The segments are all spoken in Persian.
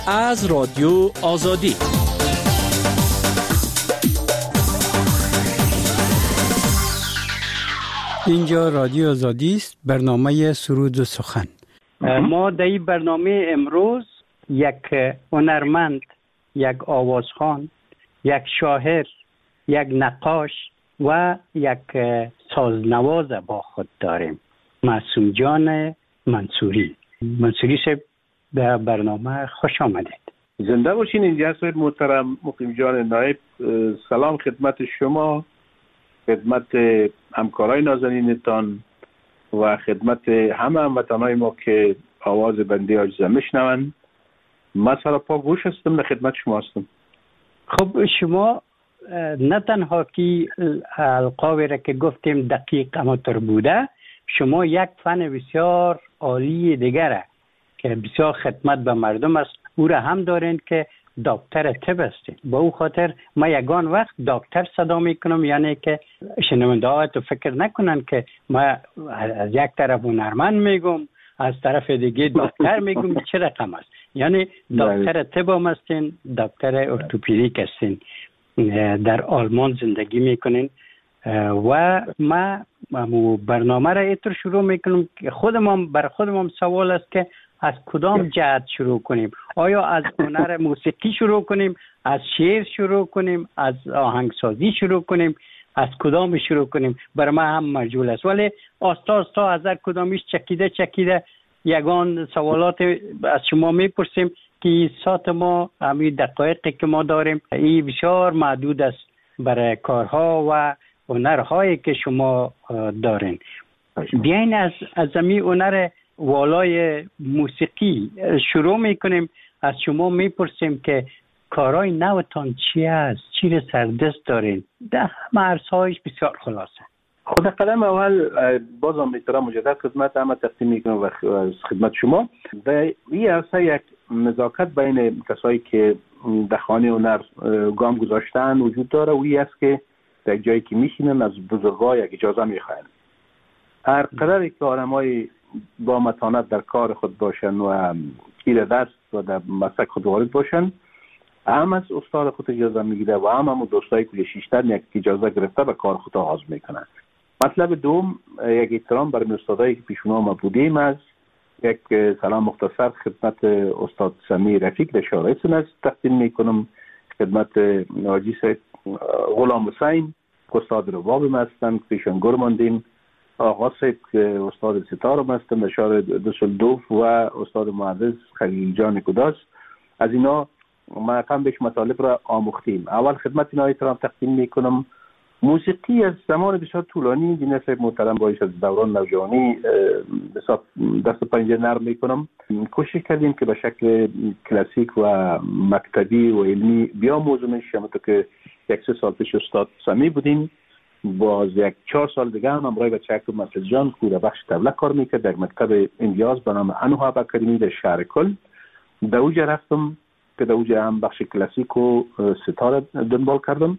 از رادیو آزادی. اینجا رادیو آزادی است، برنامه سرود و سخن. ما در این برنامه امروز یک هنرمند، یک آوازخوان، یک شاعر، یک نقاش و یک سازنواز با خود داریم. معصوم جان منصوری. منصوری صاحب به برنامه خوش آمدید. زنده باشین. اینجا هستید محترم مقیم جان نایب. سلام خدمت شما، خدمت همکارای نازنینتان و خدمت همه هموطنای ما که آواز بنده عاجزه میشنوند. من سراپا گوش هستم، در خدمت شما هستم. خب شما نه تنها که القابی را که گفتیم دقیق اماتور بوده، شما یک فن بسیار عالی دیگره که بسیار خدمت به مردم است، او را هم دارین که دکتر طب هستید. با او خاطر ما یگان وقت دکتر صدا میکنم، یعنی که شنونده ها تو فکر نکنن که ما از یک طرف هنرمند میگم، از طرف دیگه دکتر میگم. چه رقم است؟ یعنی دکتر طب هم هستین، دکتر ارتوپدیک هستین، در آلمان زندگی میکنین و ما برنامه را اینطور شروع میکنم که خودم سوال است که از کدام جهت شروع کنیم؟ آیا از هنر موسیقی شروع کنیم، از شعر شروع کنیم، از آهنگسازی شروع کنیم، از کدام شروع کنیم؟ برای ما هم مجهول است، ولی آستا از هر کدامیش چکیده یگان سوالات از شما میپرسیم که ساعت ما همین دقایقی که ما داریم این بسیار محدود است برای کارها و هنرهایی که شما دارین. بیاین از همین هنر والای موسیقی شروع میکنیم. از شما میپرسیم که کارهای نوتان چی است؟ چی رو سردست دارین؟ ده مرسایش بسیار خلاصه. خود قدم اول بازم میتونم مجدد خدمت همه تقدیم میکنم و خدمت شما. در این عرصه یک نزاکت بین کسایی که در خانه هنر گام گذاشتن وجود داره و این است که در جایی که میشینن از بزرگا یک اجازه میخواین. هر قدری که آدمای با متانت در کار خود باشن و گیر دست و در مسلک خود وارد باشن، هم از استاد خود اجازه میگیره و هم دوستایی که شیشتر یک اجازه گرفته به کار خود آغاز میکنن. مطلب دوم، یک احترام برای استادایی که پیشونا ما بودیم. از یک سلام مختصر خدمت استاد سمیع رفیق در شارع سنت تقدیم میکنم، خدمت حاجی سید غلام حسین استاد رباب ما هستن که پیشان گر ماندیم، آقا سید استاد ستار هم هستن در شارع دوسلدورف و استاد معزز خلیل جان کداس. از اینا ما کم بیش مطالب را آموختیم. اول خدمت اینا احترام تقدیم میکنم. موسیقی از زمان بسیار طولانی جناب محترم باید از دوران نوجوانی دست پنجه نرم میکنم. کوشش کردیم که به شکل کلاسیک و مکتبی و علمی بیاموزیمش. همونطور که 1-3 سال پیش استاد سمی بودیم، باز 4 سال دیگه هم همراه بچه مسعود جان که در بخش طبله کار میکرد در مکتب امتیاز به نام انوهاب اکادمی در شهر کل. در اوجه رفتم که در اوجه هم بخش کلاسیک و ستار دنبال کردم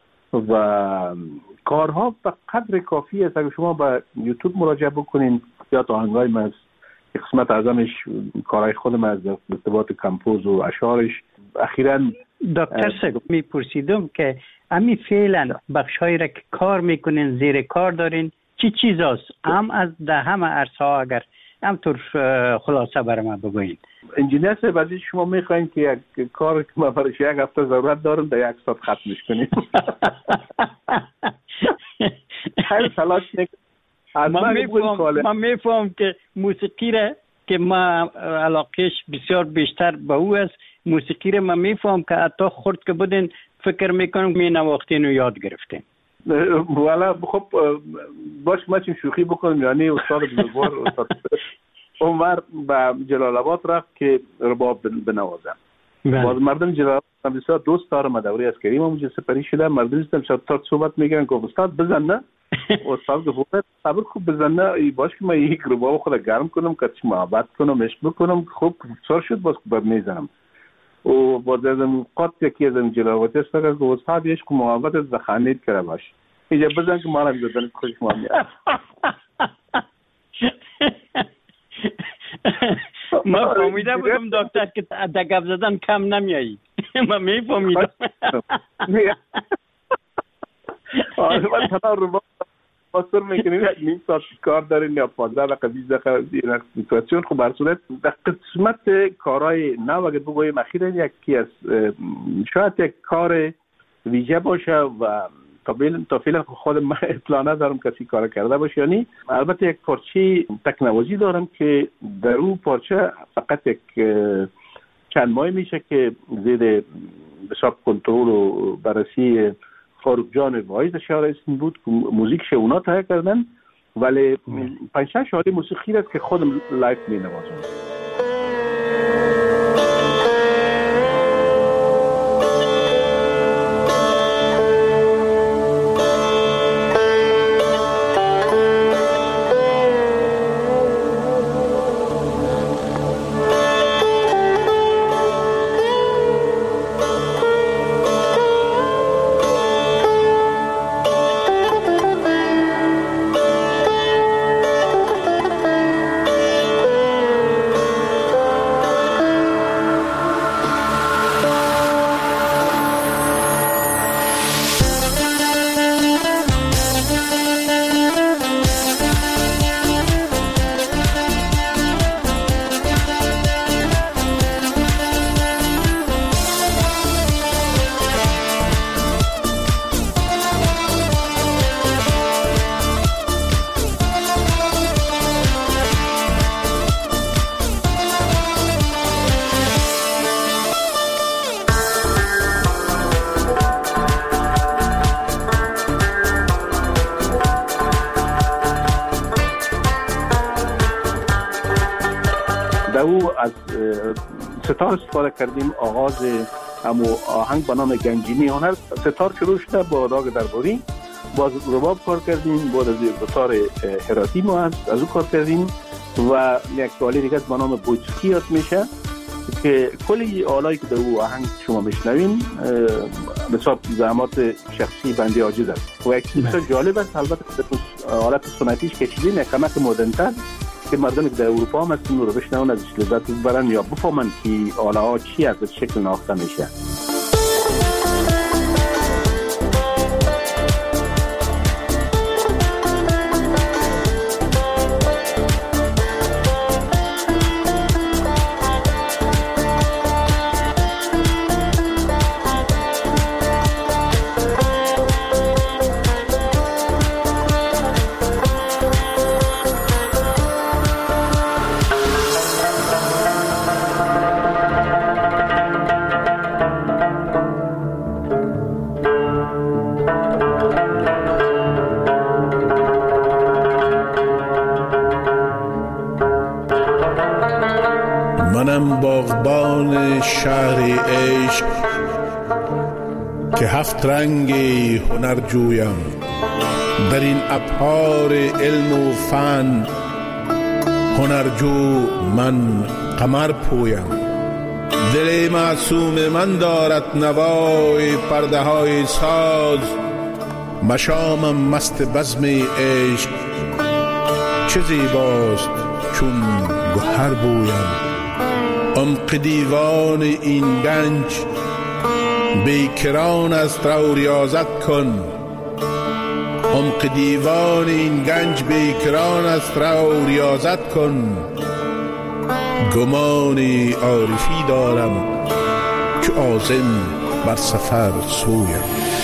و کارها به قدر کافی است. اگر شما به یوتیوب مراجعه بکنین یا آهنگای من قسمت اعظمش کارهای خودم از ارتباط کمپوز و اشعارش. اخیراً دکتر صاحب میپرسیدم که امی فعلا بخشایی را که کار میکنین، زیر کار دارین، چی چیزاست؟ هم از ده همه عرصه ها اگر همطور خلاصه برای ما بگوین. انجینیر صاحب از شما میخواین که یک کار که ما برایش 1 هفته ضرورت دارم در 1 ساعت ختمش کنیم. خیلی تلاش من میفهم که موسیقی را که ما علاقهش بسیار بیشتر به او است، موسیقی را من میفهم که حتی خورد که بودین فکر میکنم می نواختین و یاد گرفتین. والا خب باش ما چیم شوخی بکنیم. یعنی استاد بزرگوار استاد عمر به جلال آباد رفت که رباب بنوازم. باز مردم جلال آباد بسیار دوست دارم. دوره عسکری ما اونجا سپری شدم. مردم هستم شب صحبت میگن که استاد بزن نه. استاد گفت صبر خوب بزن نه، باش که من یک رباب خود گرم کنم که چی محبت کنم عشق بکنم. خب سر شد باز که میزنم و باز ازم قط یکی ازم جلال آباد است که استاد عشق و محبت از خانید کرده باش اینجا بزن که ما را میزدن خوش ما میاد. من فهمیده بودم دکتر که دگب زدن کم نمیایی. من میفهمیدم. من تنها رو باسر میکنیم یک نیم ساعت کار دارین یا 15 دقیقه 20 دقیقه این سیتواسیون. خب بر صورت در قسمت کارهای نو اگر بگویم اخیراً یکی از شاید یک کار ویژه باشه و تا فعلا خودم من اطلاع ندارم کسی کار کرده باشه. یعنی البته یک پارچه تکنوازی دارم که در اون پارچه فقط یک چند ماه میشه که زیر بساب کنترل و بررسی فاروق جان واعظ شهر اسم بود که موزیکش اونا تهیه کردن، ولی 5-6 شعاری موسیقی است که خودم لایف می نوازم. از ستار استفاده کردیم. آغاز همو آهنگ به نام گنجینی هنر ستار شروع شده با راگ درباری، باز رباب کار کردیم، بعد از ستار هراتی ما از او کار کردیم و یک سوالی دیگه به نام بوچکی یاد میشه که کلی آلایی که در او آهنگ شما میشنوین بسیار زحمات شخصی بنده عاجز است و یک چیز جالب است. البته حالت سنتیش کشیدیم یک کمک مدرن‌تر که مردمی که در اروپا هم هستن رو بشنون ازش لذت ببرن یا بفهمن که آلاها چی از شکل ناخته میشه. منم باغبان شهر عشق که 7 رنگ هنر جویم، در این ابحار علم و فن هنرجو من قمر پویم. دل معصوم من دارد نوای پرده های ساز، مشامم مست بزم عشق چه زیباست چون گوهر بویم. عمق دیوان این گنج بیکران است رو ریاضت کن، عمق دیوان این گنج بیکران است رو ریاضت کن. گمان عارفی دارم که عازم بر سفر سویم.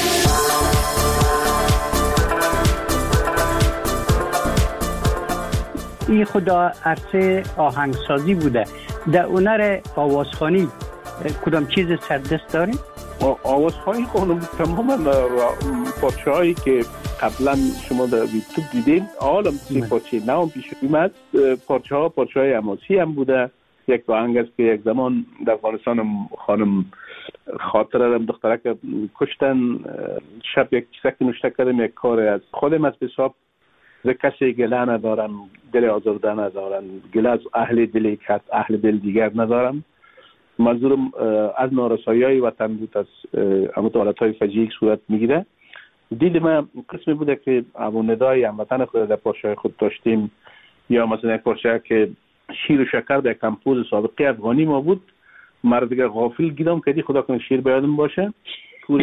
این خدا عرصه آهنگسازی بوده. در هنر آوازخوانی کدام چیز سردست داریم؟ آوازخوانی خونم تماما پارچه‌هایی که قبلا شما در یوتیوب دیدین حالا سی پارچه نام پیش اومد. پارچه‌های حماسی هم بوده. یک آهنگ است که یک زمان در افغانستان خانم خاطره دارم دخترک کشتن، شب یک چیزک نوشته کردم، یک کار از خودم از حساب ز کسی گله ندارم، دل آزرده ندارم، گله از اهل دل کس اهل دل دیگر ندارم. منظورم از نارسایی وطن بود، از حالت‌های فجیع صورت میگیره. دید من قسمی بوده که ابو ندای هموطن خود در پارچه‌های خود داشتیم، یا مثلا یک پارچه که شیر و شکر در کمپوز سابقه افغانی ما بود. مرد دیگه غافل گیرم کردی، خدا کنه شیر بیادم باشه. پور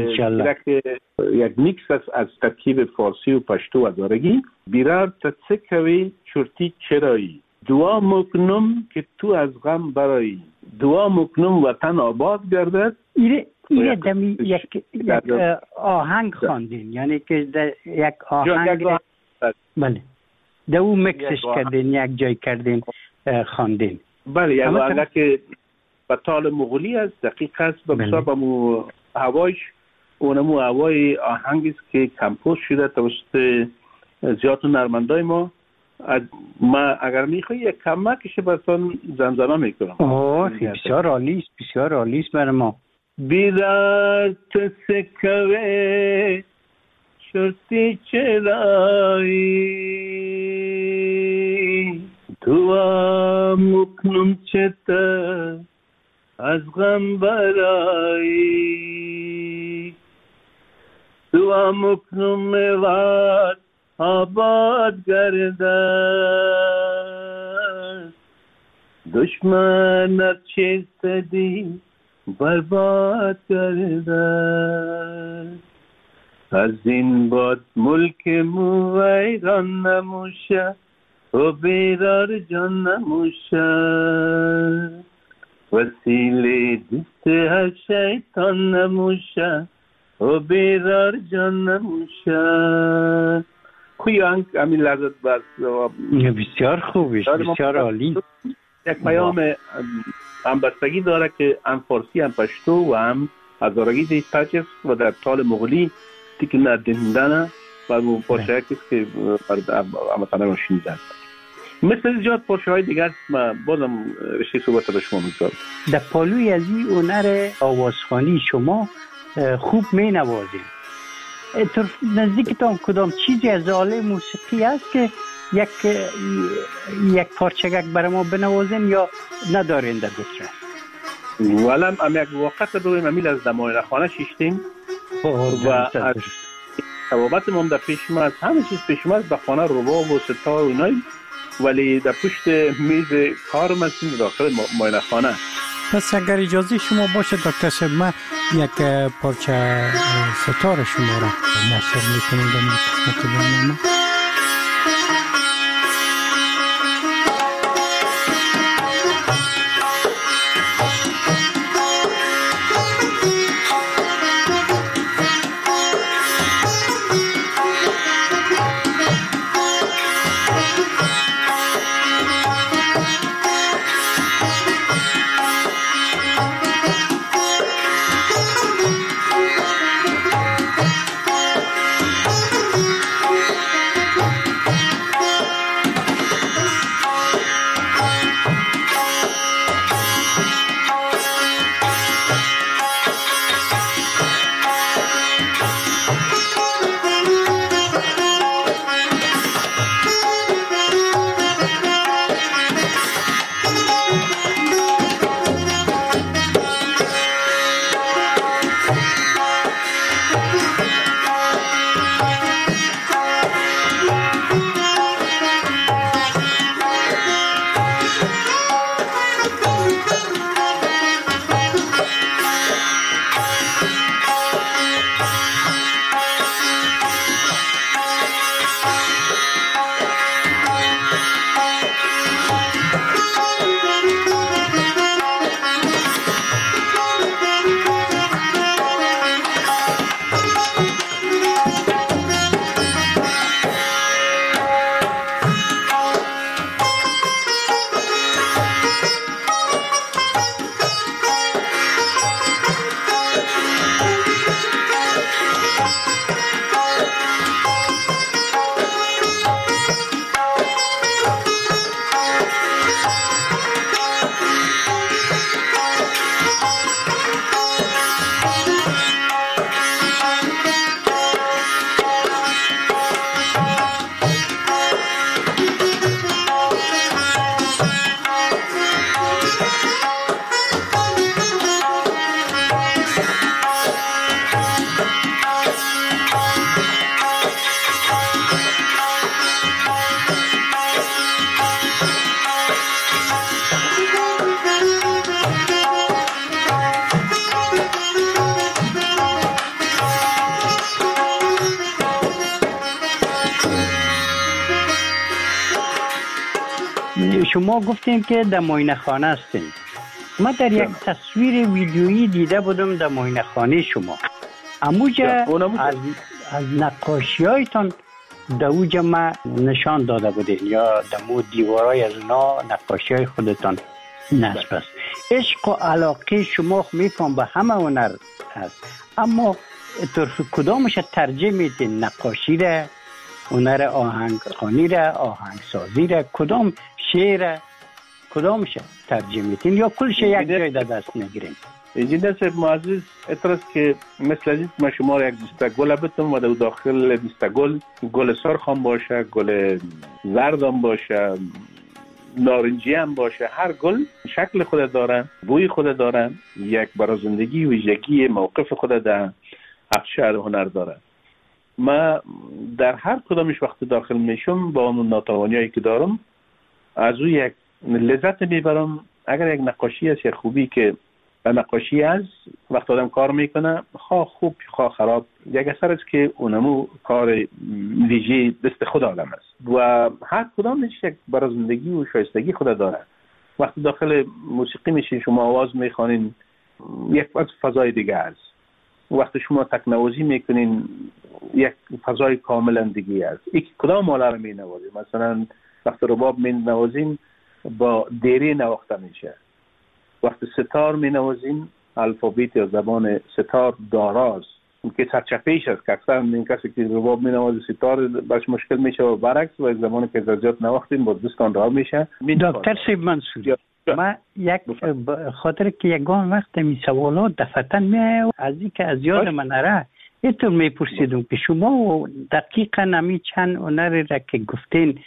یک میکس از ترکیب فارسی و پشتو و دارگی. بیرار تسکوی چرتی چرایی، دعا مکنم که تو از غم برایی، دعا مکنم وطن آباد گردد. ایره دمی یک آهنگ خواندین، یعنی که یک آهنگ بله در او مکسش کردین، یک جای کردین خواندین. بله یک آهنگ که به تال مغولی است، دقیق است، به حساب مو هوایش اونمو هوای آهنگی است که کمپوز شده توسط زیاد نرمندای ما. اگر میخوایی یک کمکش براتون زمزمه میکنم. بسیار عالی است، بسیار عالی است برای ما. بیدار تسکوه شرطی چرایی، دعا مکنم چتا از غم برایی، دعا مکنم وقت آباد گردد، دشمنت چیست دی برباد گردد، از این باد ملک مو ویران نموشه و بیرار جان نموشه، وسیله دست هر شیطان نموشه و بیرار جان نموشه. خوی همین لحظت بس بسیار خوبش، بسیار عالی. یک پیام همبستگی داره که هم فارسی هم پشتو و هم هزارگی دیستاچ است و در تال مغولی دیگه ندیندنه و اون پارچه هاییست که همتانه رو شنیدن. مثل زیاد پارچه های دیگر ما بازم رشته صحبت به شما میگذارم. در پالوی از این هنر آوازخوانی شما خوب می نوازید. نزدیکتان کدام چیزی از آله موسیقی است که یک پارچگک برای ما بنوازین یا ندارین در دوتره؟ ولم یک وقت بگویم امیل از دمای خانه شیشتیم و از ثوابت ما در پیش ما از همه چیز پیش ما به خانه رباب و ستار و اینایی، ولی در پشت میز کار ما هستیم داخل ماینه خانه. پس اگر اجازه شما باشه دکتر صاحب، من یک پارچه ستار شما را نشر میکنم در قسمت برنامه. شما گفتین که در معاینه خانه هستین. من در یک تصویر ویدیویی دیده بودم در معاینه خانه شما. اموجه از نقاشی هایتان در اوجه ما نشان داده بودین یا در مو دیوارای از اونا نقاشی های خودتان نصب است. عشق و علاقه شما میفهم به همه هنر هست، اما طرف کدامش ترجیح میدین؟ نقاشی را، هنر آهنگخوانی را، آهنگسازی را، کدام شعر، کدامش ترجیح میدین یا کلش یک جای در دست میگیرین؟ انجینر صاحب معزز اعتراض که مثل از ما شما یک دسته گل بتم و در داخل دسته گل سرخ هم باشه، گل زرد هم باشه، نارنجی هم باشه، هر گل شکل خود داره، بوی خود داره، یک برای زندگی ویژگی موقف خود در افشار هنر داره. ما در هر کدامش وقت داخل میشم با اون ناتوانیایی که دارم از او یک لذت میبرم. اگر یک نقاشی است، یک خوبی که نقاشی از وقت آدم کار میکنه، خواه خوب خواه خراب، یک اثر است که اونمو کار ویژه دست خود آدم است و هر کدامش یک برای زندگی و شایستگی خود داره. وقتی داخل موسیقی میشین شما آواز میخوانین، یک فضای دیگه است. وقتی شما تکنوازی میکنین یک فضای کاملا دیگه است. یک کدام آله رو مینوازیم، مثلا وقتی رباب مینوازیم با دیری نواخته میشه. وقتی ستار مینوازیم الفابت یا زبان ستار داراست که سرچپیش است که اکثر این کسی که رباب مینوازه ستار باش مشکل میشه و برعکس و زبان که زیاد نواختیم با دستان راه میشه. دکتر سیب منصوری، ما یک خاطر که یگان وقت می سوالات دفتن می از این که از یاد من نره اینطور می پرسیدم که شما دقیقا نمی چند هنر را که گفتین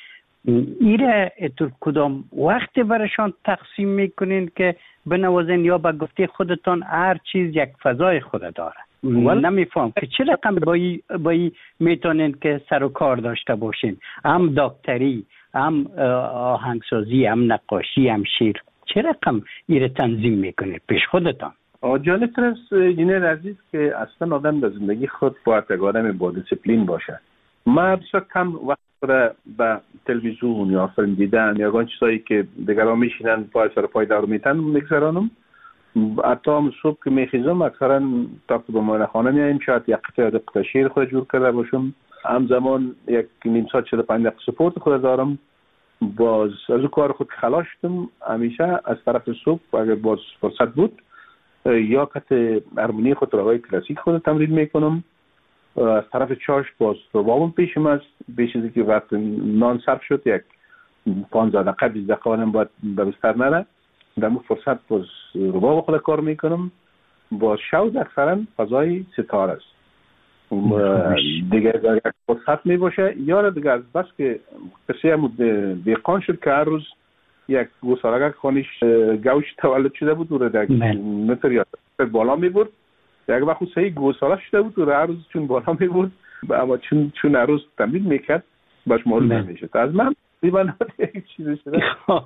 ایره اینطور کدام وقت برشان تقسیم میکنین که بنوازین یا با گفته خودتان هر چیز یک فضای خود داره؟ نمیفهم که چه رقم بایی میتونین که سر و کار داشته باشین، هم دکتری، هم آهنگسازی، هم نقاشی، هم شعر، چه رقم ایره تنظیم میکنید پیش خودتان؟ جالب‌تر است انجینر عزیز که اصلا آدم در زندگی خود باید یک آدم با دیسیپلین باشه. ما بسیار کم وقت را به تلویزیون یا فیلم دیدن یا آن چیزایی که دیگران میشینن پای سر پای دور میتن میگذرانم. حتی هم صبح که میخیزم اکثرا تا که به معاینه خانه میایم شاید یک قطعه شعر خود جور کرده باشم، همزمان یک نیم ساعت 45 دقیقه سپورت خود دارم. باز از کار خود خلاص شدم همیشه از طرف صبح اگر باز فرصت بود یا قطع هارمونی خود راهای کلاسیک خود تمرین میکنم. از طرف چاش باز ربابم پیشم است، بیش از اینکه وقت نان صرف شد یک 15 دقیقه 20 دقیقه آدم باید به بستر نره، در اون فرصت باز رباب خود کار میکنم. باز شود اکثرا فضای ستار است دیگه در یک فرصت میباشه یا دیگه از بس که کسی هم دیقان شد که هر روز یک گوسالگک خانیش گوش تولد شده بود و در متر یا بالا میبرد. یک وقت سهی گوساله شده بود و هر روز چون بالا میبرد اما چون هر روز تمرین میکرد باش معلوم نمیشد. از من دیوانه یک چیزی شده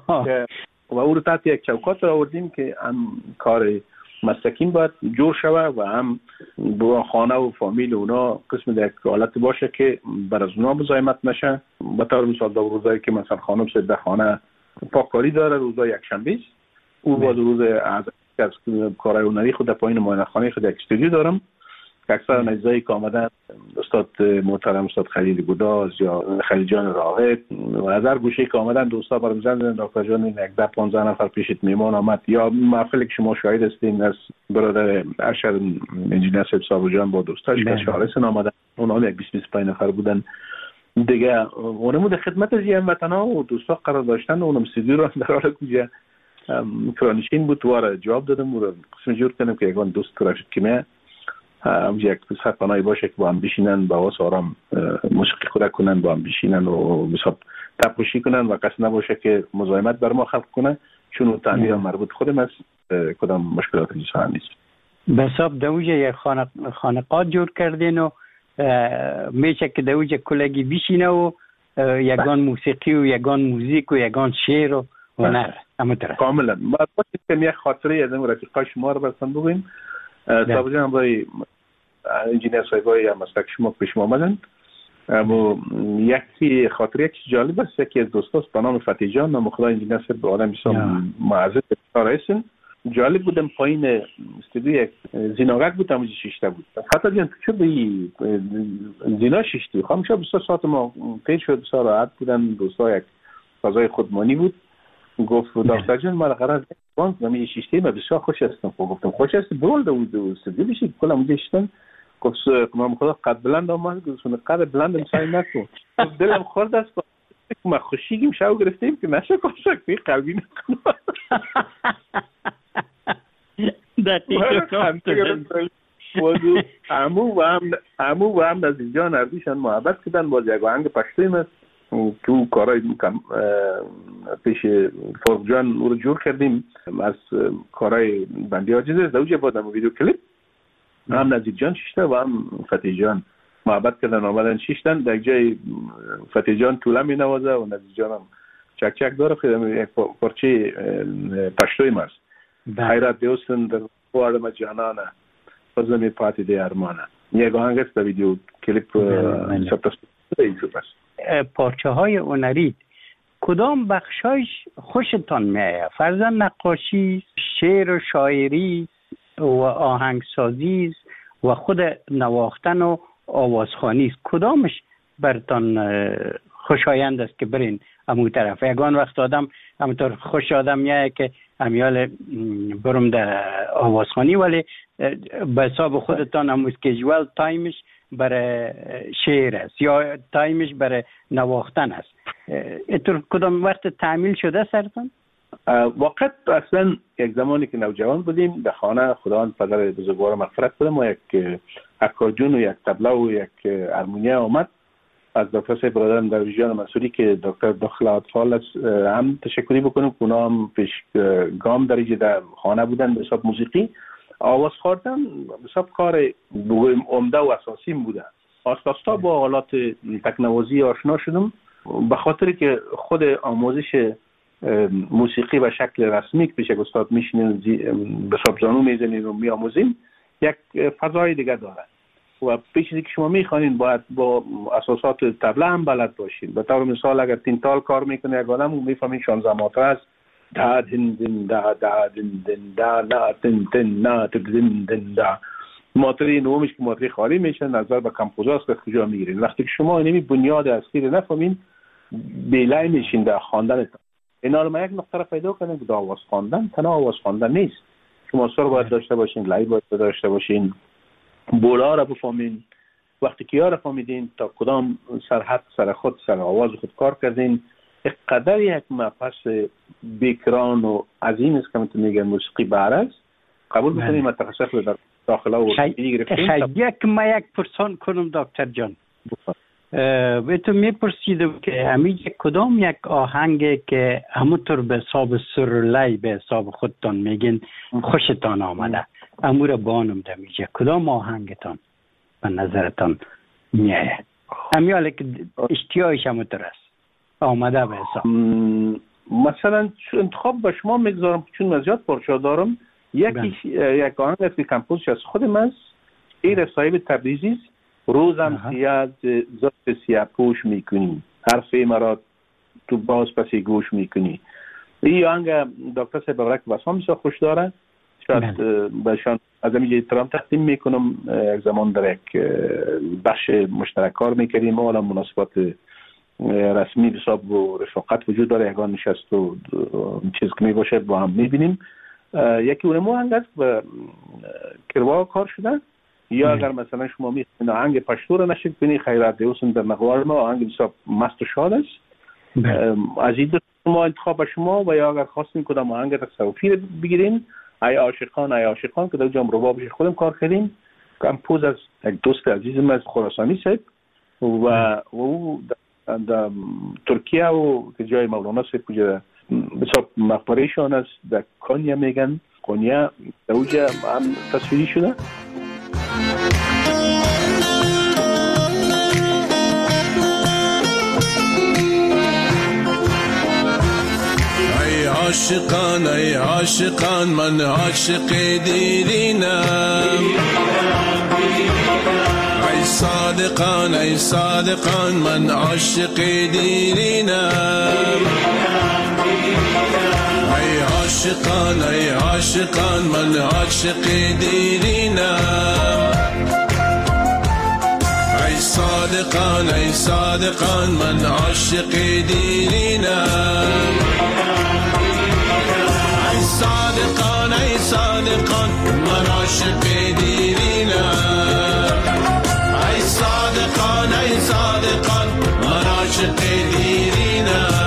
و او رو تحت یک چوکات را آوردیم که هم کار مسلکین باید جور شوه و هم با خانه و فامیل اونا قسم در یک حالت باشه که بر از اونا مزاحمت نشه. به طور مثال در روزایی که مثلا خانم سید خانه پاککاری داره، روزای یک شنبه او با روز از کارهای هنری خود در پایین معاینه خانه خود یک استودیو دارم که اکثر نزدایی که آمدن استاد محترم استاد خلیل گوداز یا خلیل جان راغب و از هر گوشه که آمدن دوستا برام زدن دکتر جان یک 10-15 نفر پیشت میمان آمد یا محفلی که شما شاهد هستین از برادر ارشد انجینر صاحب جان با دوستاش که شارسن آمدن اونا یک 20-25 نفر بودن دیگه. اونمو در خدمت از این هموطنا و دوستا قرار داشتن. اونم استودیو رو در حال کجا کرانشین بود واره جواب دادم و قسم جور کنم که یکان دوست رفت که من همجا یک سرپناهی باشه که با هم بشینن با واس آرام موسیقی خود کنن، با هم بشینن و بساب تپوشی کنن و قصد نباشه که مزاحمت بر ما خلق کنه چون اون تعمیر مربوط خودم است، کدام مشکلات جسا نیست. بساب دوجه یک خانقات جور کردین و میشه که دوجه کلگی بشینه و یگان موسیقی و یگان موزیک و یگان شعر و هنر کاملا. ما باید یک خاطره از این رفیقای شما رو برسن بگویم. صاحب جان برای انجینر صاحبای یا مسلک شما پیش ما آمدن اما یکی خاطره که جالب است، یکی از دوستاست به نام فتحی جان، نام خدا این نصر به آدم بسیار معزز رئیسن. جالب بودم پایین استودیو یک زیناگک بود، همونجا شیشته بود. فتحی جان تو چه به زینا شیشتی؟ همیشه 24 ساعت ما پیش شد، بسیار راحت بودن دوستا، یک فضای خودمانی بود. گفت دکتر جان ما قرار است زمین شیشتی ما بسیار خوش هستم. گفتم خوش است برول دو استودیو بشید کلا اونجا شدن. گفت ما خدا قد بلند آمد، گفت قد بلند مسای نکن. دلم خورد است ما خوشیگیم شو گرفتیم که نشه کوشش بی قلبی نکنم. دقیقاً عمو و هم از اینجا نردیشن محبت کردن. باز یک آهنگ پشتویم است تو کارای پیش فرق جان او رو جور کردیم از کارای بندی عاجز است. دوجه بادم ویدیو کلیپ هم نزید جان شیشته و هم فتحی جان محبت کردن آمدن شیشتن. در جای فتحی جان طوله می نوازه و نزید جان هم چک چک داره. خیلی یک پرچه پشتوی ماست. حیرت دیوستن در وارم جانانه فضل پاتی دی ارمانه. یک آهنگ است در ویدیو کلیپ پارچه های هنری کدام بخشایش خوشتان میآید؟ فرضاً نقاشی، شعر و شاعری و آهنگسازی و خود نواختن و آوازخوانی است. کدامش برتان خوشایند است که برین امو طرف؟ یگان وقت آدم همونطور خوش آدم میایه که امیال برم در آوازخوانی، ولی به حساب خودتان هم اسکیجوال تایمش برای شعر است یا تایمش برای نواختن است. اینطور کدام وقت تعمیل شده سرتان؟ وقت اصلا یک زمانی که نوجوان بودیم در خانه خداوند پدر بزرگوار مغفرت کنه ما یک اکاردیون و یک طبله و یک هارمونیا آمد از دکتر صاحب برادرم درویشیان منصوری که دکتر داخل اطفال است. هم تشکری بکنم که اونا هم پیش گام درجه در خانه بودن به حساب موسیقی. آواز خوردن به حساب کار عمده و اساسی بوده. آستا با حالات تکنوازی آشنا شدم به خاطر که خود آموزش موسیقی و شکل رسمی که پیش یک استاد میشینیم به حساب زانو میزنیم و میآموزیم یک فضای دیگه داره و پیش چیزی که شما میخوانین باید با اساسات طبله هم بلد باشین. به طور مثال اگر تینتال کار میکنه یک آدم میفهمین 16 ماتره است دا دن دن دا دا دن دن دا نا دن دن نا دن دن دا. ماتری نومش که ماتری خالی میشه نظر به کمپوزاست که کجا میگیرین. وقتی که شما اینمی بنیاد اصلی رو نفهمین بیلای میشین در خواندنتون. اینا رو ما یک نقطه رو پیدا کنیم که آواز خواندن تنها آواز خواندن نیست. شما سر باید داشته باشین، لای باید داشته باشین، بولا رو بفهمین. وقتی که ها رو فهمیدین تا کدام سرحد سر خود سر آواز خود کار کردین قدر یک مبحث بیکران و عظیم است که من میگم موسیقی بهره است. قبول میکنیم متخصص رو در داخله و یک ما یک پرسان کنم دکتر جان. به تو میپرسیدم که همیشه کدام یک آهنگ که همونطور به حساب سرلی به حساب خودتان میگین خوشتان آمده امور بانم دمیجه کدام آهنگتان به نظرتان میایه؟ همیاله که اشتیاقش همونطور است آمده به حساب. مثلا انتخاب به شما میگذارم چون من زیاد پارچه دارم. یک آهنگ است که کمپوزش از خود من است. این صاحب تبریزی است. روزم سیاه زفت سیاه پوش میکنی حرف مرا تو باز پسی گوش میکنی. این آهنگ دکتر صاحب برک واسم بسیار خوش داره. شاید بهشان از همینجا احترام تقدیم میکنم. یک زمان در یک بخش مشترک کار میکردیم. حالا مناسبات رسمی حساب و رفاقت وجود داره. یکان نشست و چیز که میباشد با هم میبینیم. یکی اونمو آهنگ است به کروا کار شده. یا اگر مثلا شما میخواین آهنگ پشتو رو نشید کنی خیرات دیوسن در نقوار ما آهنگ بسیار مست و شاد است. از این شما انتخاب شما و یا اگر خواستین کدام آهنگ تصوفی رو بگیرین ای عاشقان که در جام ربابش خودم کار کردیم. کمپوز از یک دوست عزیزم از خراسانی صاحب و او در ترکیه و که جای مولانا صاحب کجا بسیار مقبرهشان است در کنیا میگن کنیا در اوجا هم تصویری شده. ای عاشقان من عاشق دیرینم ای صادق صادقان ای صادقان من عاشق دیرینم ای عاشقان من عاشق دیرینم ای صادقان من عاشق دیرینم ای صادقان من عاشق دیرینم ای صادقان من عاشق دیرینم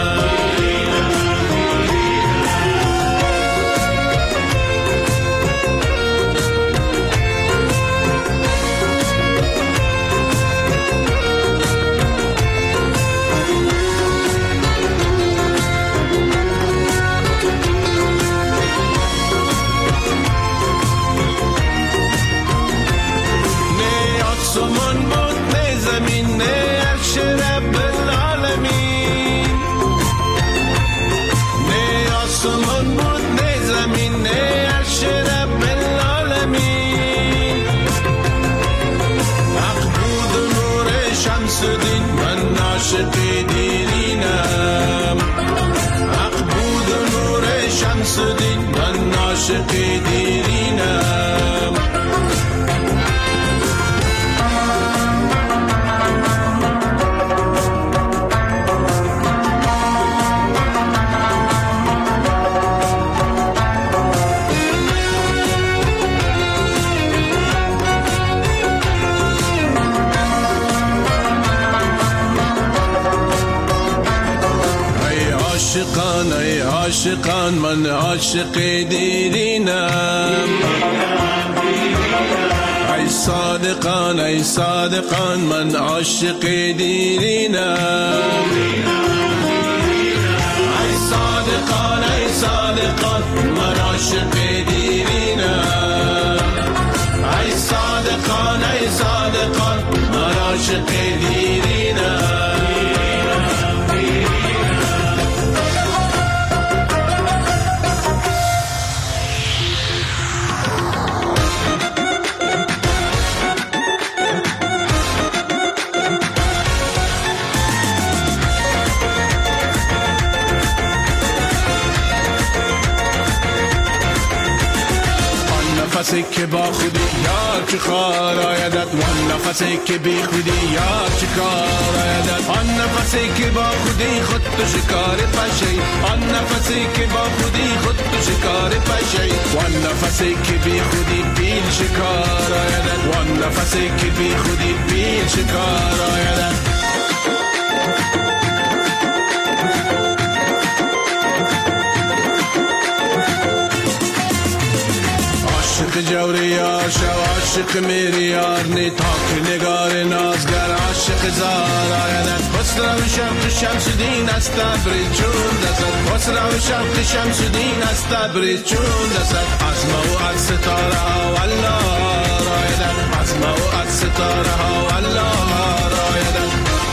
عاشق دیرینم حق بود نور شمس دین من عاشق دیرینم ای عاشقان من عاشق دیرینم ای صادقان من عاشق دیرینم ای صادقان من عاشق دیرینم ای صادقان من عاشق دیرینم نفسی که با خودی یار چه کار آیدد وان نفسی که بی خودی یار چه کار آیدد آن نفسی که با خودی خود تو شکار پشی آن نفسی که با خودی خود تو شکار پشی وان نفسی که بی خودی بیل شکار آیدد وان نفسی که بی خودی بیل شکار آیدد عاشق جوری یار شو عاشق میری یار نی تاک نگار نازگر عاشق زار آیدد خسرو شمس شمس دین است تبریز چون دست خسرو شمس شمس دین است تبریز چون دست از ما و از ستاره ها والله آیدد از ما و از ستاره ها والله آیدد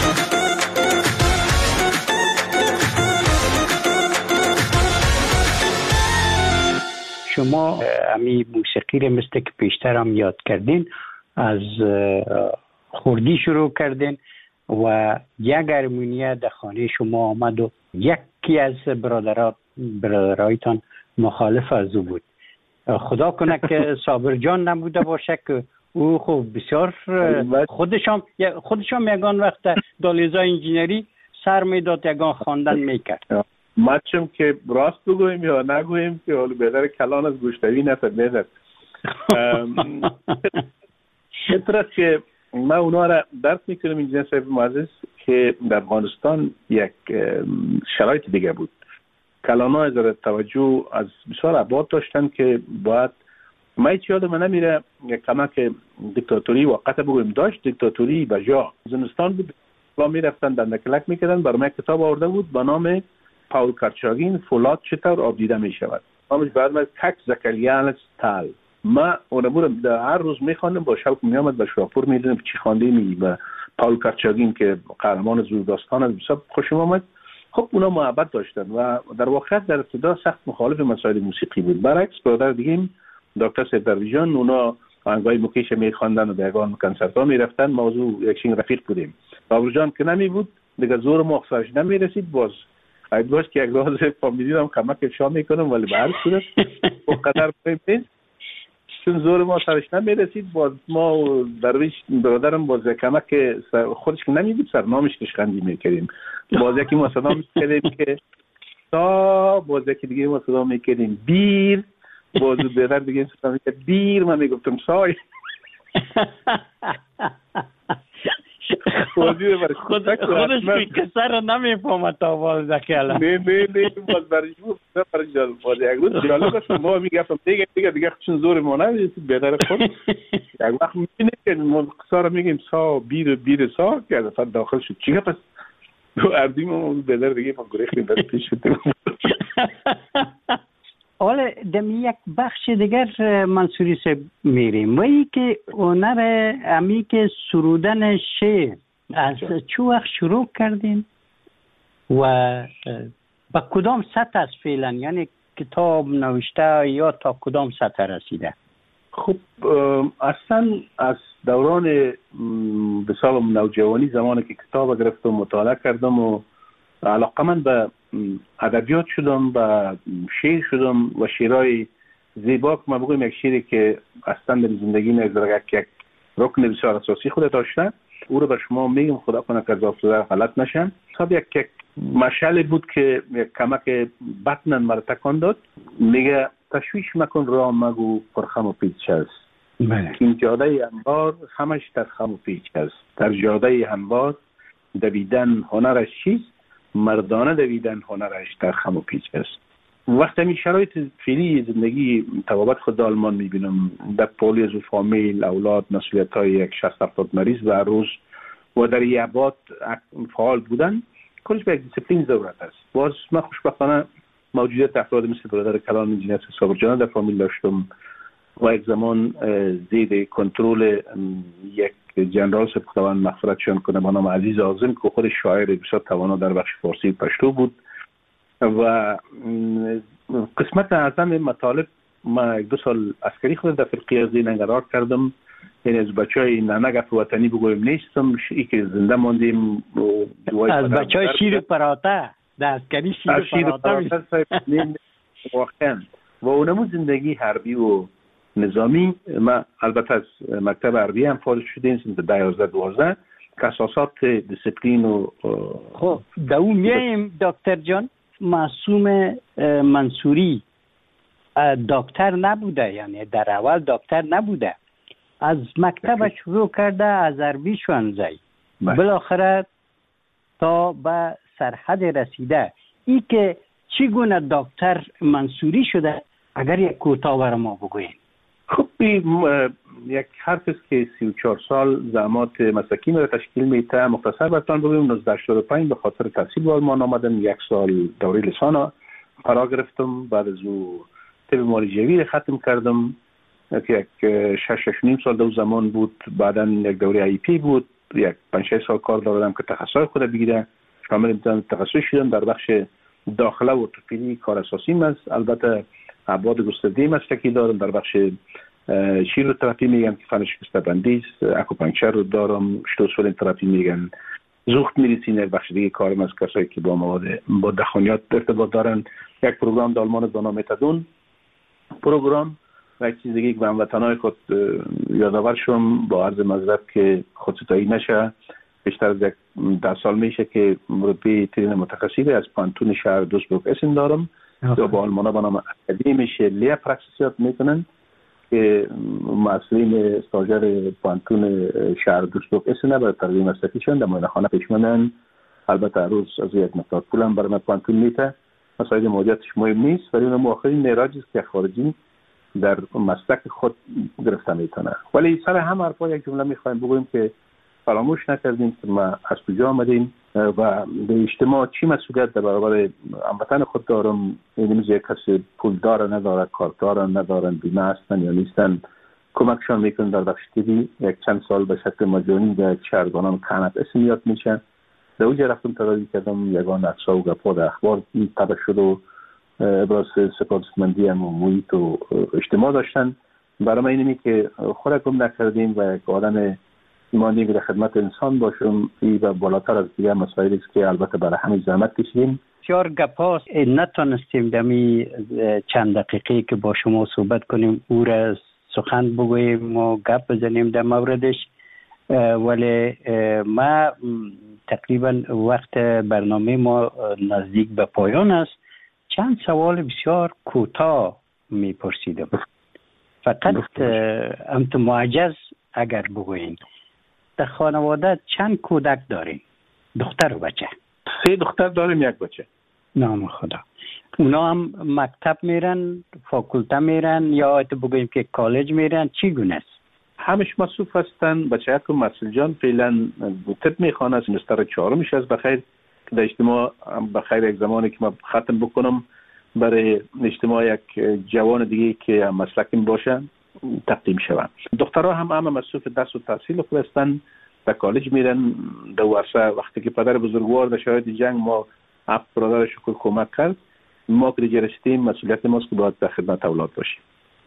شما امی موسیقی رو مثل که پیشتر هم یاد کردین از خوردی شروع کردین و یک هارمونیه در خانه شما آمد و یکی از برادرایتان مخالف از او بود. خدا کنه که صابر جان نبوده باشه که او خوب بسیار خودشم یگان وقت دالیزا انجینری سر میداد یگان خواندن میکرد. مچم که راست بگویم یا نگویم که حالا بهتر کلان از گوشتوی نتر شطرت که من اونا را درک میکنم انجینر صاحب معزز که در افغانستان یک شرایط دیگه بود. کلان ها از توجه از بسیار ابعاد داشتن که باید من هیچ یادم نمیره یک کمک دیکتاتوری وقت بگویم داشت دیکتاتوری به جا زمستان بود و میرفتن در نکلک میکردن برای من کتاب آورده بود به نام پاول کارچاگین فولاد چطور آب دیده می شود. نامش بعد از تک زکریان تال. ما اونمو در هر روز میخواندم با شوق میامد به شاپور میدونم چی خوانده می و پاول کارچاگین که قهرمان زورداستان است بسیار خوشم آمد. خب اونا محبت داشتن و در واقع در ابتدا سخت مخالف مسائل موسیقی بود. برعکس برادر دیگه دکتر سیدرویجان اونا آهنگای موکیش میخواندن و به یگان کنسرت ها میرفتن. موضوع یکشین رفیق بودیم. بابر جان که نمی بود دیگه زور ما سرش نمیرسید. باز که یک روز فامیلی هم کمک شام میکنم ولی به هر صورت اونقدر مهم نیست چون زور ما سرش نمیرسید. باز ما درویش برادرم باز کمک خودش که نمیدید سرنامش کشخندی میکردیم. باز یکی ما صدا میکردیم که تا باز یکی دیگه ما صدا میکردیم بیر. باز برادر دیگه صدا میکرد بیر. من میگفتم سای. خودش کسر رو نمیفهمد تا باز دکیلا. نه باز برجور باز یک روز جالب است. ما میگفتم دیگه چون زور ما نمیرسید بیادر خود یک وقت میبینه که ما سارا میگیم سا بیر سا که از اصلا داخل شد چیه پس اردیم ما بیادر دیگه ما گریختیم بس پیش شدیم. حالا دمی یک بخش دیگر منصوری سے میریم و ای که هنر امی که سرودن شعر از چه وقت شروع کردین و با کدام سطح از فعلا یعنی کتاب نوشته یا تا کدام سطح رسیده؟ خب اصلا از دوران بسیار نوجوانی زمانی که کتاب گرفتم مطالعه کردم و علاقه من به ادبیات شدم و شعر شدم و شعرهای زیبا که ما بگویم یک شعری که اصلا در زندگی من یک رکن بسیار اساسی خود داشته او رو به شما میگم خدا کنه که از آفزوده غلط نشم. خب یک مشعل بود که یک کمک بطنن مرا تکان داد. میگه تشویش مکن را مگو پرخم و پیچ است. این جاده انبار همش در خم و پیچ است. در جاده انبار دویدن هنرش چیست؟ مردانه دویدن هنرش در خم و پیچ است. وقتی می شرایط فعلی زندگی طبابت خود آلمان میبینم در پولی از فامیل اولاد مسئولیت های یک 60-70 مریض به روز و در یابات فعال بودن کلش به یک دیسپلین ضرورت است. باز من خوشبختانه موجودیت افراد مثل برادر کلان انجینیر صابر جان در فامیل داشتم و یک زمان زیر کنترل یک جنرال سپهبد مغفرتشان کنه به نام عزیز اعظم که خود شاعر بسیار توانا در بخش فارسی پشتو بود و قسمت اعظم مطالب ما 2 سال عسکری خود در فرقی از این انقرار کردم. یعنی از بچه های ننگف وطنی بگویم نیستم ای که زنده ماندیم از بچه های شیر پراته در عسکری شیر پراته واقعا و اونمو زندگی حربی و نظامی. ما البته از مکتب حربی هم فارغ شدیم سنت 11-12 که اساسات دیسپلین و خب دو میایم دکتر جان. معصوم منصوری دکتر نبوده، یعنی در اول دکتر نبوده، از مکتب شروع کرده از عربی شوانزی بالاخره تا به سرحد رسیده. ای که چگونه دکتر منصوری شده اگر یک کوتاه برای ما بگوین. خب یک حرف است که 34 سال زحمات مسلکی را تشکیل میده. مختصر براتون بگویم 1985 به خاطر تحصیل به آلمان آمدم. 1 سال دوره لیسان فرا گرفتم. بعد از او طب معالجوی ختم کردم که یک 6.5 سال دو زمان بود. بعدا یک دوره ای پی بود. یک 5-6 سال کار داشتم که تخصص خود بگیرم. شامل امتحان تخصصی شدم در بخش داخله و ارتوپدی. کار اساسیم است. البته ابعاد گسترده مسلکی دارم. در بخش شیروتراپی میگن که فن شکسته بندی است. اکوپانکچر رو دارم. شتوسولین تراپی میگن. زوخت میدیسین بخش دیگه کارم از کسایی که با دخانیات ارتباط دارن. یک پروگرام در آلمان به نام متادون پروگرام و یک چیز دیگه که به هموطنای خود یادآور شدم با عرض معذرت که خودستایی نشه. بیشتر از 10 سال میشه که مربی ترین متخصصی از پانتون شهر دوسبورگ اسن دارم یا با آلمانا به نام اکادمیش لیا پراکسیسیات میکنن که مسئولین استاجر پانتون شهر دوسبورگ اسن برای تربیت مسلکیشون در معاینه‌خانه پیشمنن. البته روز از یک مقدار پولم برای پانتون میته. مسائل مالیاتش مهم نیست ولی اون آخرین معراجی است که خارجی در مسلک خود گرفته میتونه. ولی سر هم حرفا یک جمله میخوایم بگویم که فراموش نکردیم که ما از کجا آمدیم و به اجتماع چی مسئولیت در برابر هموطن خود دارم. یعنی یک کسی پول داره نداره، کار داره ندارن، بیمه هستن یا نیستن، کمکشان میکنن در بخش تیبی. یک چند سال به شکل مجانی در شهرگانان کانت اسم یاد میشن. در اوجه رفتم تراجی کردم. یگان اقصا و گپا در اخبار تبه شد و ابراز سپاسمندی هم و محیط و اجتماع داشتن. برای من اینمی که خودم نکردیم و یک آدم ایمانی در خدمت انسان باشم و بالاتر از دیگر مسائلی است که البته برای همین زحمت کشیدیم. بسیار گپاس نتونستیم دمی چند دقیقه که با شما صحبت کنیم او را سخن بگوییم و گپ بزنیم در موردش، ولی ما تقریبا وقت برنامه ما نزدیک به پایان است. چند سوال بسیار کوتاه میپرسیدم، فقط انت معجز اگر بگویین در خانواده چند کودک دارین؟ دختر و بچه؟ 3 دختر داریم، 1 بچه. نام خدا. اونا هم مکتب میرن، فاکولته میرن یا بگوییم که کالج میرن؟ چی گونه است؟ همش مصروف هستن. بچه که مسئول جان فعلا طب میخوانه، سمستر 4 میشه از بخیر در اجتماع بخیر یک زمانی که ما ختم بکنم برای اجتماع یک جوان دیگه که مسلکیم باشه تقدیم شوم. دخترها هم مصروف درس و تحصیل خود هستن، به کالج میرن. در ورسه وقتی که پدر بزرگوار در شرایط جنگ ما 7 برادرش رو کمک کرد، ما که دیگه رسیدیم مسئولیت ماست که باید در خدمت اولاد باشیم.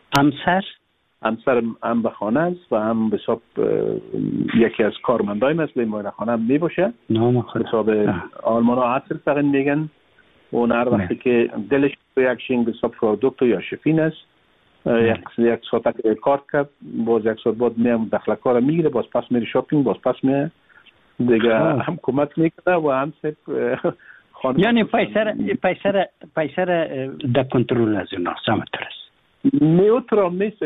همسر هم به خانه است و هم به حساب یکی از کارمندای مثل این خانه هم می باشه. نام خدا. به حساب آلمان ها عطر فقط میگن و اون هر وقتی که دلش به یک شینگ به حساب پرودکت یا شفین است یک ساعت کار کرد، باز 1 ساعت بعد میام داخل کار میگیره، باز پس میره شاپینگ، باز پس میره دیگه هم کمک میکنه و هم خانم. یعنی پیسر در کنترل از اونا سامتر است. نیوترال نیست.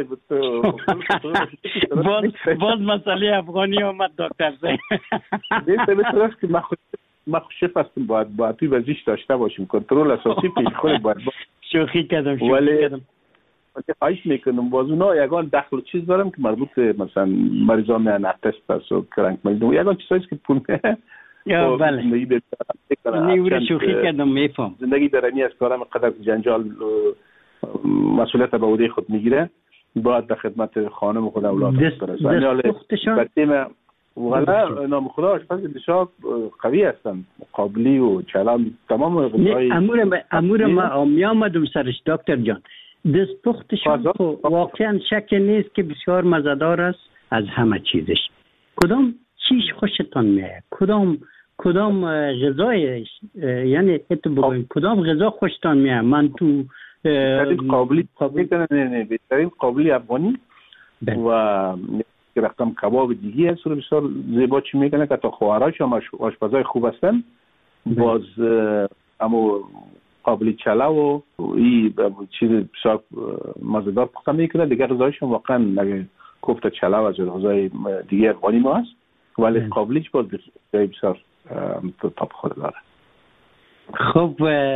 باز مسئله افغانی آمد دکتر زین. نیست به طرف که ما خوشف هستیم، باید توی وزیش داشته باشیم. کنترل اساسی پیش خود باید شوخی کردم. ولی خواهش میکنم باز اونا یگان دخل و چیز دارم که مربوط مثلا مریضان نتست است و کرنک مریضان یگان چیزاییست که پول یا بله نیوری شوخی کردم میفهم. زندگی درنی از کارم قدر جنجال مسئولیت به عهده خود میگیره، باید در خدمت خانم خود اولاد برسه. ولی نام خدا آشپز بسیار قوی هستن، قابلی و چلان تمام غذای. امور ما میامدم سرش دکتر جان. دستپختشان واقعا شک نیست که بسیار مزه‌دار است از همه چیزش. کدام چیش خوشتان میاد؟ کدام غذای یعنی بگویم کدام غذا خوشتان میاد؟ من تو قابلی بهترین قابلی افغانی و رقم کباب دیگه هست بسیار زیبا چی میکنه که تا خواهرهاش هم آشپزای خوب هستن. باز اما قابلی چلا و این چیز بسیار مزه‌دار پخته میکنه. دیگه غذایش هم واقعا اگه کوفته چلا و از غذای دیگه افغانی ما هست، ولی قابلیش باز بسیار تاپ خود داره. خب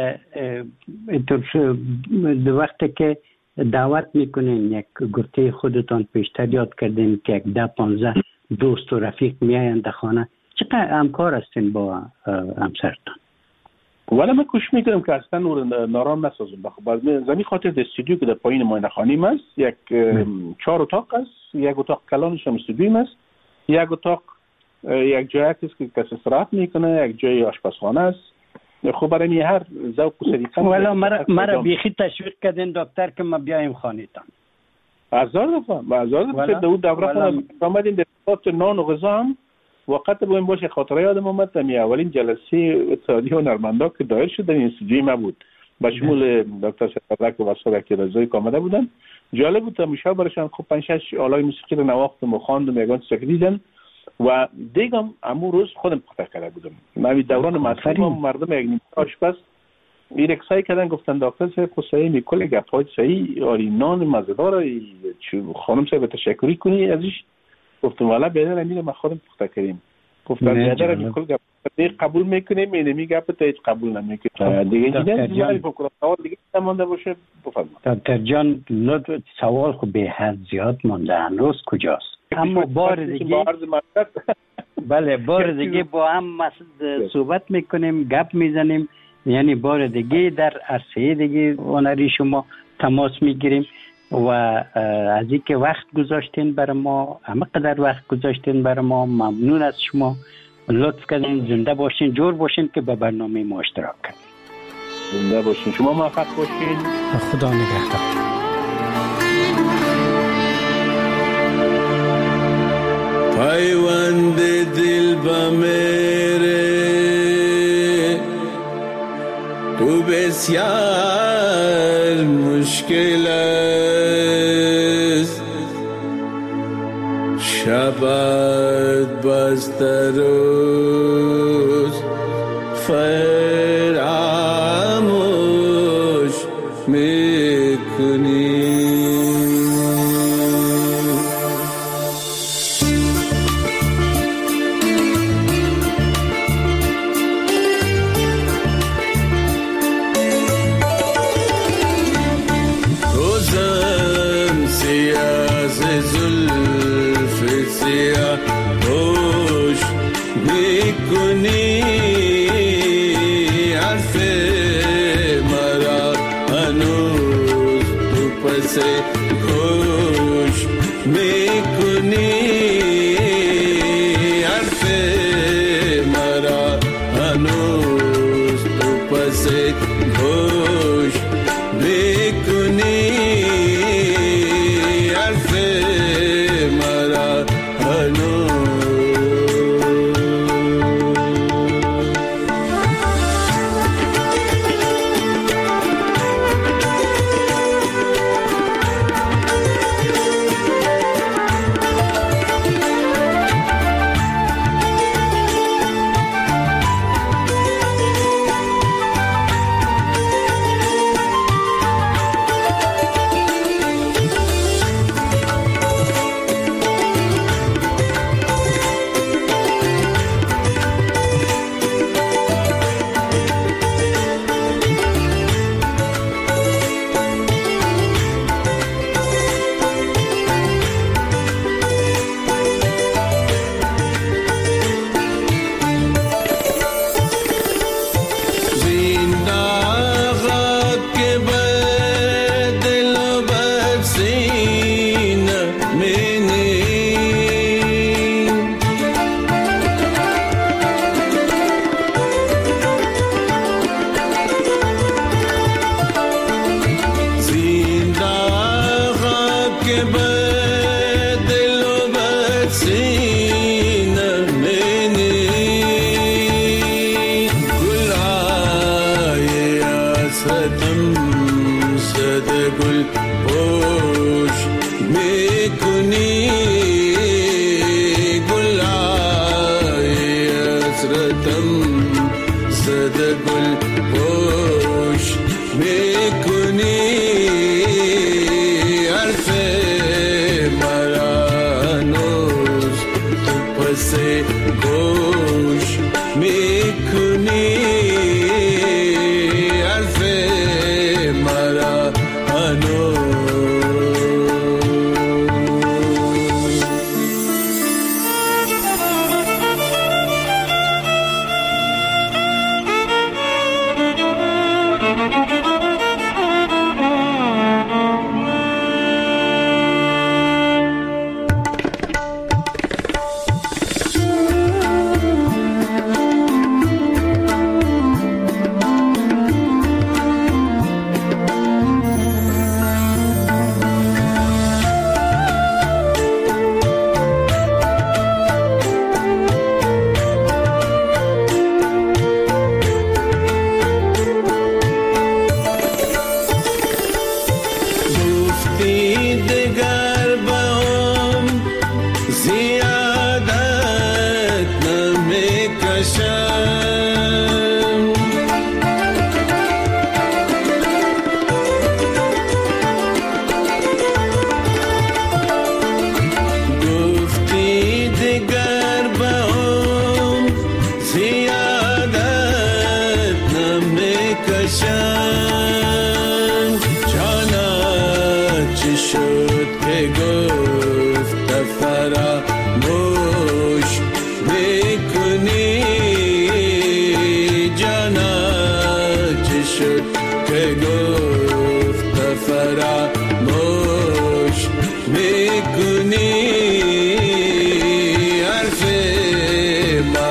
دو وقتی که دعوت میکنین یک گفته خودتان پیشتر یاد کردین که 10-15 دوست و رفیق میاین در خانه، چقدر همکار هستین با همسرتان؟ ولی من کوشش میکنم که اصلا نارام نسازم. زمین خاطر در استودیو که در پایین ماین خانیم است یک 4 اتاق است، یک اتاق کلانش هم استودیوم است، یک اتاق یک جایی است که کسی استراحت میکنه، یک جای آشپزخانه است. خب برای هر ذوق و سلیقه ولی مرا بیخی تشویق کردین دکتر که ما بیایم خانه‌تان. هزار دفعه دو دوره آمدیم در خاطر نان و غذا هم وقت باید باشه. خاطره یادم آمد می اولین جلسه اتحادیه هنرمندا که دایر شد در این استودیوی ما بود با شمول دکتر سفرک و واسه که رضایی که آمده بودن. جالب بود تماشا برشان. خب 5-6 آلای موسیقی رو نواختم و خواندم یگان چیزی دیدن و دیگم امو روز خودم پخته کرده بودم. من دوران مصرف مردم یک آشپز ایرکسای کردن گفتن دکتر صاحب صحیح میکل گپای صحیح آری نان مزه‌دار خانم صاحب تشکری کنی ازش. گفتم والا بهتره میره ما خودم پخته کردیم. گفتم بهتره میکل گپ قبول میکنیم اینمی گپ تا هیچ قبول نمیکنه دیگه. دیگه فکر سوال دیگه مونده باشه بفرمایید. دکتر جان لطف سوال خب به حد زیاد مونده هنوز کجاست؟ اما بار دیگه بله بار دیگه با هم صحبت میکنیم گپ میزنیم، یعنی بار دیگه در عرصه دیگه هنری شما تماس میگیریم و از اینکه وقت گذاشتین برای ما، همه قدر وقت گذاشتین برای ما، ممنون از شما. لطف کردین، زنده باشین، جور باشین که به برنامه ما اشتراک کنین. زنده باشین، شما موفق باشین. خدا نگهدار. بسیار مشکل است، شبت بسته روز فراموش میکنی.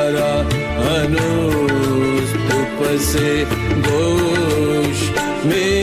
هنوز تو پس گوش